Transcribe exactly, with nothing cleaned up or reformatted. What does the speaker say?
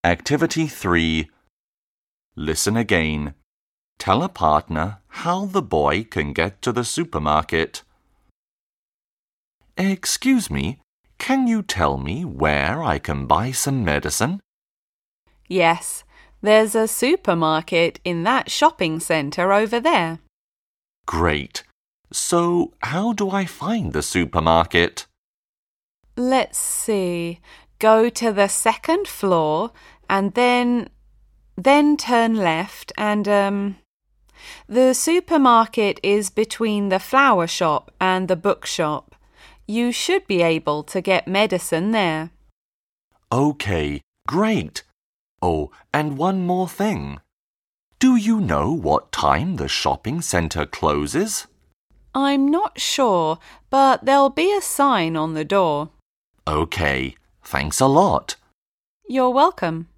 Activity three. Listen again. Tell a partner how the boy can get to the supermarket. Excuse me, can you tell me where I can buy some medicine? Yes, there's a supermarket in that shopping centre over there. Great. So, how do I find the supermarket? Let's see. Go to the second floor and then then turn left and um the supermarket is between the flower shop and the bookshop. You should be able to get medicine there. Okay, great. Oh, and one more thing. Do you know what time the shopping centre closes? I'm not sure, but there'll be a sign on the door. Okay, thanks a lot. You're welcome.